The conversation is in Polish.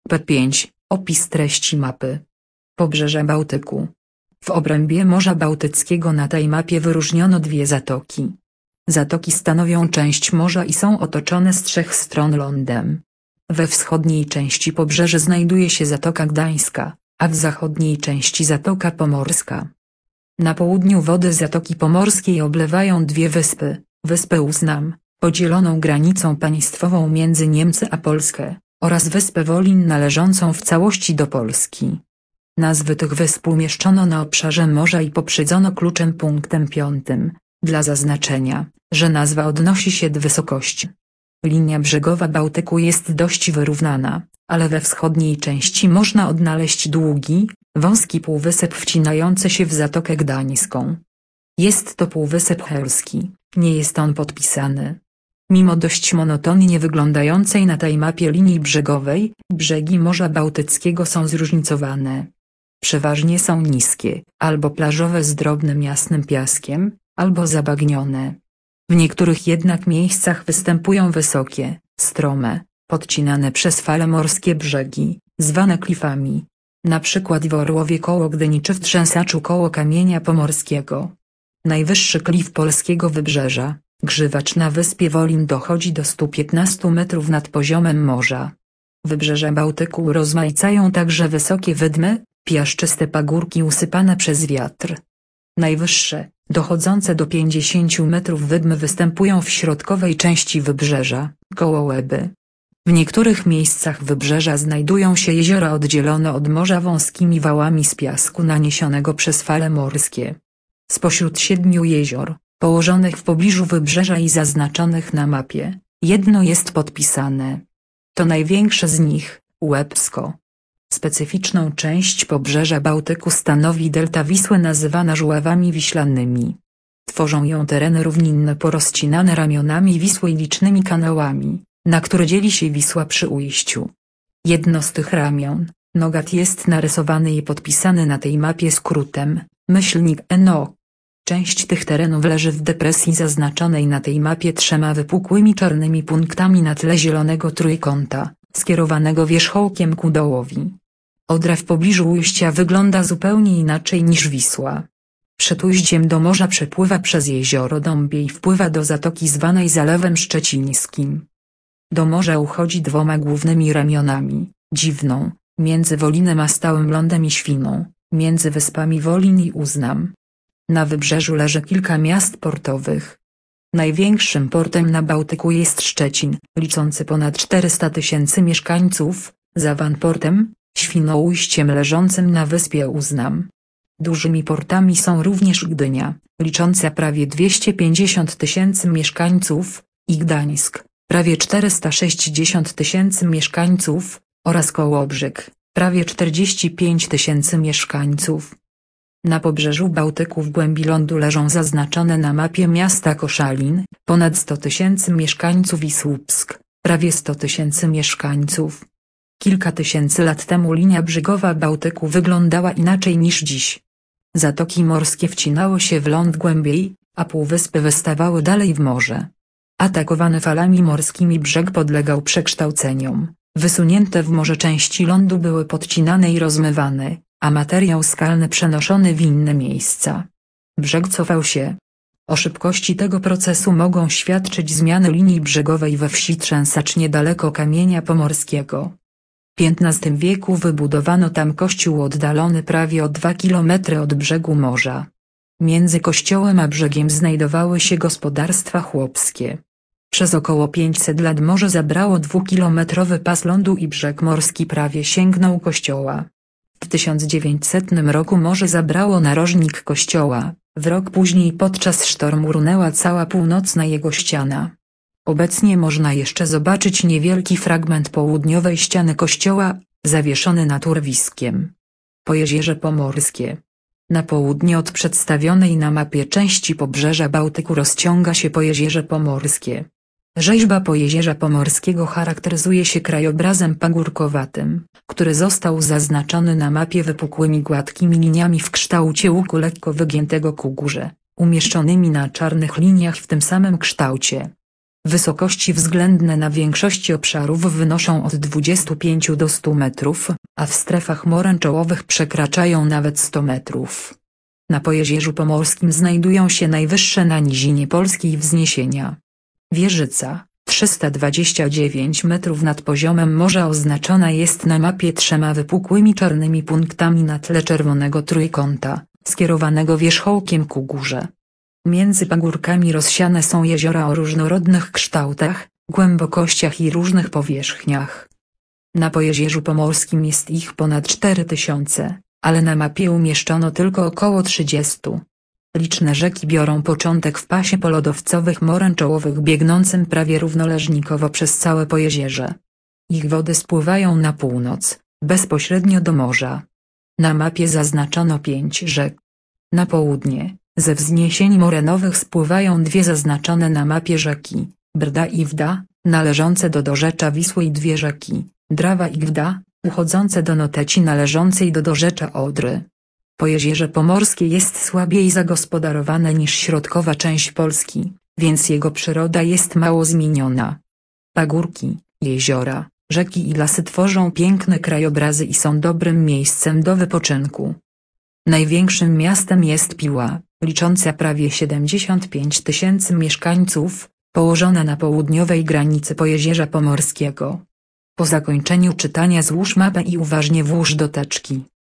P5. Opis treści mapy. Pobrzeże Bałtyku. W obrębie Morza Bałtyckiego na tej mapie wyróżniono dwie zatoki. Zatoki stanowią część morza i są otoczone z trzech stron lądem. We wschodniej części pobrzeża znajduje się Zatoka Gdańska, a w zachodniej części Zatoka Pomorska. Na południu wody Zatoki Pomorskiej oblewają dwie wyspy, Wyspę Uznam, podzieloną granicą państwową między Niemcy a Polskę, oraz Wyspę Wolin należącą w całości do Polski. Nazwy tych wysp umieszczono na obszarze morza i poprzedzono kluczem punktem 5, dla zaznaczenia, że nazwa odnosi się do wysokości. Linia brzegowa Bałtyku jest dość wyrównana, ale we wschodniej części można odnaleźć długi, wąski półwysep wcinający się w Zatokę Gdańską. Jest to półwysep helski, nie jest on podpisany. Mimo dość monotonnie wyglądającej na tej mapie linii brzegowej, brzegi Morza Bałtyckiego są zróżnicowane. Przeważnie są niskie, albo plażowe z drobnym jasnym piaskiem, albo zabagnione. W niektórych jednak miejscach występują wysokie, strome, podcinane przez fale morskie brzegi, zwane klifami. Na przykład w Orłowie koło Gdyni czy w Trzęsaczu koło Kamienia Pomorskiego. Najwyższy klif polskiego wybrzeża, Grzywacz na wyspie Wolin, dochodzi do 115 metrów nad poziomem morza. Wybrzeże Bałtyku rozmaicają także wysokie wydmy, piaszczyste pagórki usypane przez wiatr. Najwyższe, dochodzące do 50 metrów wydmy występują w środkowej części wybrzeża, koło Łeby. W niektórych miejscach wybrzeża znajdują się jeziora oddzielone od morza wąskimi wałami z piasku naniesionego przez fale morskie. Spośród 7 jezior, położonych w pobliżu wybrzeża i zaznaczonych na mapie, jedno jest podpisane. To największe z nich, Łebsko. Specyficzną część pobrzeża Bałtyku stanowi delta Wisły nazywana żuławami wiślanymi. Tworzą ją tereny równinne porozcinane ramionami Wisły i licznymi kanałami, na które dzieli się Wisła przy ujściu. Jedno z tych ramion, Nogat, jest narysowany i podpisany na tej mapie skrótem /NO. Część tych terenów leży w depresji zaznaczonej na tej mapie 3 wypukłymi czarnymi punktami na tle zielonego trójkąta, skierowanego wierzchołkiem ku dołowi. Odra w pobliżu ujścia wygląda zupełnie inaczej niż Wisła. Przed ujściem do morza przepływa przez jezioro Dąbie i wpływa do zatoki zwanej Zalewem Szczecińskim. Do morza uchodzi 2 głównymi ramionami, Dziwną, między Wolinem a Stałym Lądem i Świną, między wyspami Wolin i Uznam. Na wybrzeżu leży kilka miast portowych. Największym portem na Bałtyku jest Szczecin, liczący ponad 400 000 mieszkańców, za Vanportem, Świnoujściem leżącym na wyspie Uznam. Dużymi portami są również Gdynia, licząca prawie 250 000 mieszkańców, i Gdańsk, prawie 460 000 mieszkańców, oraz Kołobrzeg, prawie 45 000 mieszkańców. Na pobrzeżu Bałtyku w głębi lądu leżą zaznaczone na mapie miasta Koszalin, ponad 100 000 mieszkańców, i Słupsk, prawie 100 000 mieszkańców. Kilka tysięcy lat temu linia brzegowa Bałtyku wyglądała inaczej niż dziś. Zatoki morskie wcinały się w ląd głębiej, a półwyspy wystawały dalej w morze. Atakowany falami morskimi brzeg podlegał przekształceniom, wysunięte w morze części lądu były podcinane i rozmywane, a materiał skalny przenoszony w inne miejsca. Brzeg cofał się. O szybkości tego procesu mogą świadczyć zmiany linii brzegowej we wsi Trzęsacz niedaleko Kamienia Pomorskiego. W XV wieku wybudowano tam kościół oddalony prawie o 2 km od brzegu morza. Między kościołem a brzegiem znajdowały się gospodarstwa chłopskie. Przez około 500 lat morze zabrało 2-kilometrowy pas lądu i brzeg morski prawie sięgnął kościoła. W 1900 roku morze zabrało narożnik kościoła, w rok później podczas sztormu runęła cała północna jego ściana. Obecnie można jeszcze zobaczyć niewielki fragment południowej ściany kościoła, zawieszony nad urwiskiem. Pojezierze Pomorskie. Na południe od przedstawionej na mapie części pobrzeża Bałtyku rozciąga się Pojezierze Pomorskie. Rzeźba Pojezierza Pomorskiego charakteryzuje się krajobrazem pagórkowatym, który został zaznaczony na mapie wypukłymi gładkimi liniami w kształcie łuku lekko wygiętego ku górze, umieszczonymi na czarnych liniach w tym samym kształcie. Wysokości względne na większości obszarów wynoszą od 25 do 100 metrów, a w strefach moranczołowych przekraczają nawet 100 metrów. Na Pojezierzu Pomorskim znajdują się najwyższe na nizinie polskiej wzniesienia. Wieżyca, 329 metrów nad poziomem morza, oznaczona jest na mapie 3 wypukłymi czarnymi punktami na tle czerwonego trójkąta, skierowanego wierzchołkiem ku górze. Między pagórkami rozsiane są jeziora o różnorodnych kształtach, głębokościach i różnych powierzchniach. Na Pojezierzu Pomorskim jest ich ponad 4000, ale na mapie umieszczono tylko około 30. Liczne rzeki biorą początek w pasie polodowcowych moranczołowych biegnącym prawie równoleżnikowo przez całe Pojezierze. Ich wody spływają na północ, bezpośrednio do morza. Na mapie zaznaczono 5 rzek. Na południe, ze wzniesień morenowych spływają 2 zaznaczone na mapie rzeki, Brda i Wda, należące do dorzecza Wisły, i 2 rzeki, Drawa i Gwda, uchodzące do Noteci należącej do dorzecza Odry. Pojezierze Pomorskie jest słabiej zagospodarowane niż środkowa część Polski, więc jego przyroda jest mało zmieniona. Pagórki, jeziora, rzeki i lasy tworzą piękne krajobrazy i są dobrym miejscem do wypoczynku. Największym miastem jest Piła, licząca prawie 75 000 mieszkańców, położona na południowej granicy Pojezierza Pomorskiego. Po zakończeniu czytania złóż mapę i uważnie włóż do teczki.